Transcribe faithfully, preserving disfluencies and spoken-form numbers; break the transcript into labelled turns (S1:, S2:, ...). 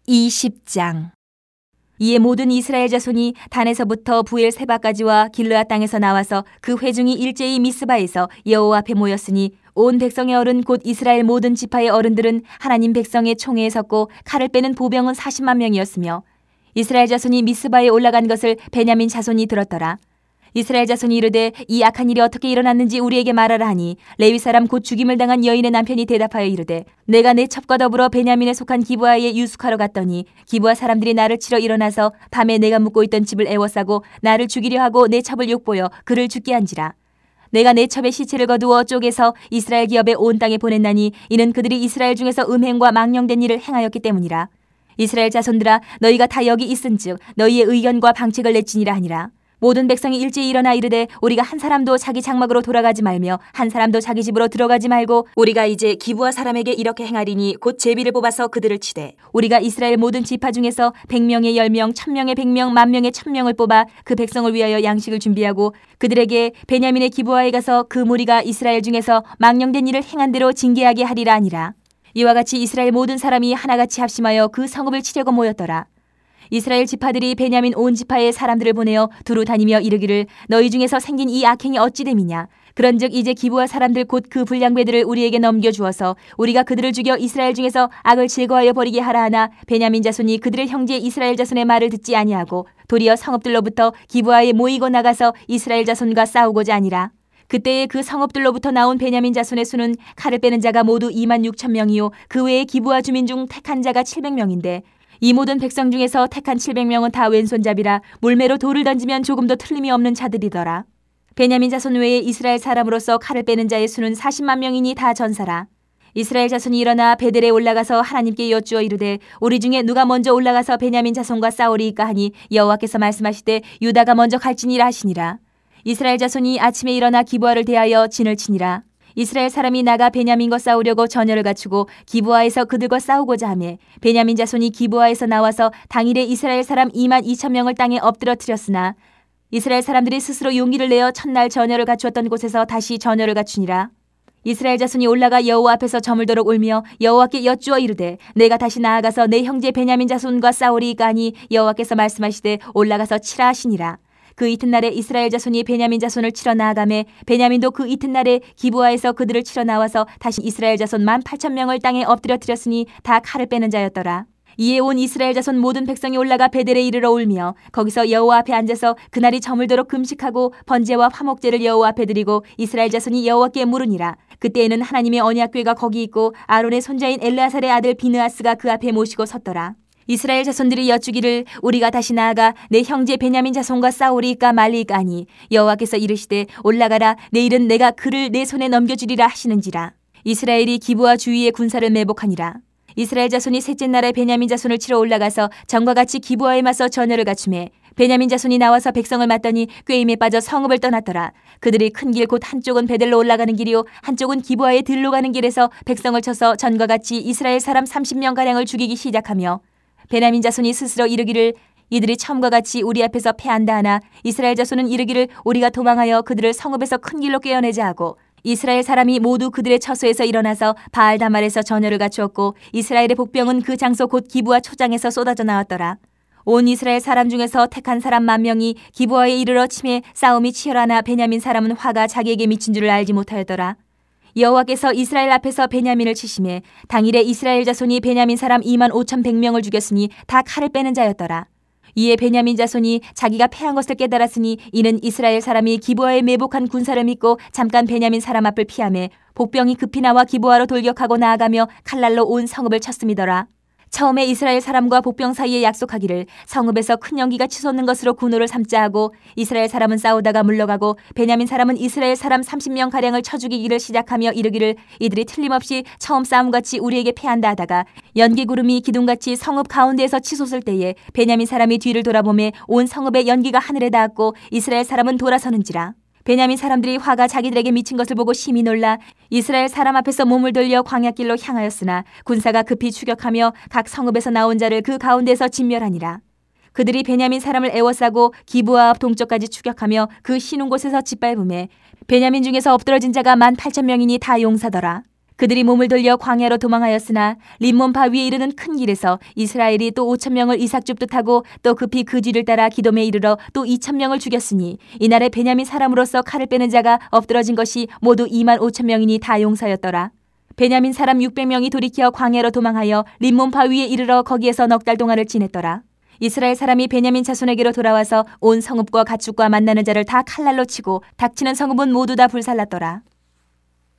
S1: 이십 장. 이에 모든 이스라엘 자손이 단에서부터 부엘세바까지와 길르앗 땅에서 나와서 그 회중이 일제히 미스바에서 여호와 앞에 모였으니 온 백성의 어른 곧 이스라엘 모든 지파의 어른들은 하나님 백성의 총회에 섰고 칼을 빼는 보병은 사십만 명이었으며 이스라엘 자손이 미스바에 올라간 것을 베냐민 자손이 들었더라. 이스라엘 자손이 이르되 이 악한 일이 어떻게 일어났는지 우리에게 말하라 하니 레위 사람 곧 죽임을 당한 여인의 남편이 대답하여 이르되 내가 내 첩과 더불어 베냐민에 속한 기브아에 유숙하러 갔더니 기브아 사람들이 나를 치러 일어나서 밤에 내가 묵고 있던 집을 에워싸고 나를 죽이려 하고 내 첩을 욕보여 그를 죽게 한지라. 내가 내 첩의 시체를 거두어 쪼개서 이스라엘 기업의 온 땅에 보냈나니 이는 그들이 이스라엘 중에서 음행과 망령된 일을 행하였기 때문이라. 이스라엘 자손들아 너희가 다 여기 있은즉 너희의 의견과 방책을 내지니라 하니라. 모든 백성이 일제히 일어나 이르되 우리가 한 사람도 자기 장막으로 돌아가지 말며 한 사람도 자기 집으로 들어가지 말고 우리가 이제 기브아 사람에게 이렇게 행하리니 곧 제비를 뽑아서 그들을 치되 우리가 이스라엘 모든 지파 중에서 백명의 열명, 천명의 백명, 만명의 천명을 뽑아 그 백성을 위하여 양식을 준비하고 그들에게 베냐민의 기브아에 가서 그 무리가 이스라엘 중에서 망령된 일을 행한 대로 징계하게 하리라 하니라. 이와 같이 이스라엘 모든 사람이 하나같이 합심하여 그 성읍을 치려고 모였더라. 이스라엘 지파들이 베냐민 온 지파의 사람들을 보내어 두루 다니며 이르기를 너희 중에서 생긴 이 악행이 어찌 됨이냐. 그런즉 이제 기브아 사람들 곧 그 불량배들을 우리에게 넘겨주어서 우리가 그들을 죽여 이스라엘 중에서 악을 제거하여 버리게 하라 하나 베냐민 자손이 그들의 형제 이스라엘 자손의 말을 듣지 아니하고 도리어 성읍들로부터 기브아에 모이고 나가서 이스라엘 자손과 싸우고자 하니라. 그때에 그 성읍들로부터 나온 베냐민 자손의 수는 칼을 빼는 자가 모두 이만 육천 명이요 그 외에 기브아 주민 중 택한 자가 칠백 명인데 이 모든 백성 중에서 택한 칠백 명은 다 왼손잡이라 물매로 돌을 던지면 조금도 틀림이 없는 자들이더라. 베냐민 자손 외에 이스라엘 사람으로서 칼을 빼는 자의 수는 사십만 명이니 다 전사라. 이스라엘 자손이 일어나 베델에 올라가서 하나님께 여쭈어 이르되 우리 중에 누가 먼저 올라가서 베냐민 자손과 싸우리이까 하니 여호와께서 말씀하시되 유다가 먼저 갈지니라 하시니라. 이스라엘 자손이 아침에 일어나 기브아를 대하여 진을 치니라. 이스라엘 사람이 나가 베냐민과 싸우려고 전열을 갖추고 기브아에서 그들과 싸우고자 하매 베냐민 자손이 기브아에서 나와서 당일에 이스라엘 사람 이만 이천 명을 땅에 엎드러뜨렸으나 이스라엘 사람들이 스스로 용기를 내어 첫날 전열을 갖추었던 곳에서 다시 전열을 갖추니라. 이스라엘 자손이 올라가 여호와 앞에서 저물도록 울며 여호와께 여쭈어 이르되 내가 다시 나아가서 내 형제 베냐민 자손과 싸우리이까 하니 여호와께서 말씀하시되 올라가서 치라 하시니라. 그 이튿날에 이스라엘 자손이 베냐민 자손을 치러 나아가매 베냐민도 그 이튿날에 기브아에서 그들을 치러 나와서 다시 이스라엘 자손 만 팔천 명을 땅에 엎드려뜨렸으니 다 칼을 빼는 자였더라. 이에 온 이스라엘 자손 모든 백성이 올라가 베델에 이르러 울며 거기서 여호와 앞에 앉아서 그날이 저물도록 금식하고 번제와 화목제를 여호와 앞에 드리고 이스라엘 자손이 여호와께 물으니라. 그때에는 하나님의 언약궤가 거기 있고 아론의 손자인 엘르아살의 아들 비느하스가 그 앞에 모시고 섰더라. 이스라엘 자손들이 여쭈기를 우리가 다시 나아가 내 형제 베냐민 자손과 싸우리이까 말리이까 하니 여호와께서 이르시되 올라가라 내일은 내가 그를 내 손에 넘겨주리라 하시는지라. 이스라엘이 기브아 주위의 군사를 매복하니라. 이스라엘 자손이 셋째 날에 베냐민 자손을 치러 올라가서 전과 같이 기브아에 맞서 전열을 갖추매 베냐민 자손이 나와서 백성을 맞더니 꾀임에 빠져 성읍을 떠났더라. 그들이 큰 길 곧 한쪽은 베델로 올라가는 길이요 한쪽은 기브아에 들로 가는 길에서 백성을 쳐서 전과 같이 이스라엘 사람 삼십 명가량을 죽이기 시작하며 베냐민 자손이 스스로 이르기를 이들이 처음과 같이 우리 앞에서 패한다 하나 이스라엘 자손은 이르기를 우리가 도망하여 그들을 성읍에서 큰 길로 꿰어내자 하고 이스라엘 사람이 모두 그들의 처소에서 일어나서 바알다말에서 전열을 갖추었고 이스라엘의 복병은 그 장소 곧 기브아 초장에서 쏟아져 나왔더라. 온 이스라엘 사람 중에서 택한 사람 만 명이 기브아에 이르러 치매 싸움이 치열하나 베냐민 사람은 화가 자기에게 미친 줄을 알지 못하였더라. 여호와께서 이스라엘 앞에서 베냐민을 치심에 당일에 이스라엘 자손이 베냐민 사람 이만 오천백 명을 죽였으니 다 칼을 빼는 자였더라. 이에 베냐민 자손이 자기가 패한 것을 깨달았으니 이는 이스라엘 사람이 기브아에 매복한 군사를 믿고 잠깐 베냐민 사람 앞을 피하매 복병이 급히 나와 기브아로 돌격하고 나아가며 칼날로 온 성읍을 쳤음이더라. 처음에 이스라엘 사람과 복병 사이에 약속하기를 성읍에서 큰 연기가 치솟는 것으로 군호를 삼자 하고 이스라엘 사람은 싸우다가 물러가고 베냐민 사람은 이스라엘 사람 삼십 명 가량을 쳐 죽이기를 시작하며 이르기를 이들이 틀림없이 처음 싸움같이 우리에게 패한다 하다가 연기 구름이 기둥같이 성읍 가운데에서 치솟을 때에 베냐민 사람이 뒤를 돌아보매 온 성읍의 연기가 하늘에 닿았고 이스라엘 사람은 돌아서는지라. 베냐민 사람들이 화가 자기들에게 미친 것을 보고 심히 놀라 이스라엘 사람 앞에서 몸을 돌려 광야길로 향하였으나 군사가 급히 추격하며 각 성읍에서 나온 자를 그 가운데서 진멸하니라. 그들이 베냐민 사람을 에워싸고 기브아 앞 동쪽까지 추격하며 그 쉬는 곳에서 짓밟음에 베냐민 중에서 엎드러진 자가 만 팔천 명이니 다 용사더라. 그들이 몸을 돌려 광야로 도망하였으나 림몬 바위에 이르는 큰 길에서 이스라엘이 또 오천 명을 이삭줍도 타고 또 급히 그 뒤를 따라 기돔에 이르러 또 이천 명을 죽였으니 이날에 베냐민 사람으로서 칼을 빼는 자가 엎드러진 것이 모두 이만 오천 명이니 다 용사였더라. 베냐민 사람 육백 명이 돌이켜 광야로 도망하여 림몬 바위에 이르러 거기에서 넉 달 동안을 지냈더라. 이스라엘 사람이 베냐민 자손에게로 돌아와서 온 성읍과 가축과 만나는 자를 다 칼날로 치고 닥치는 성읍은 모두 다 불살랐더라.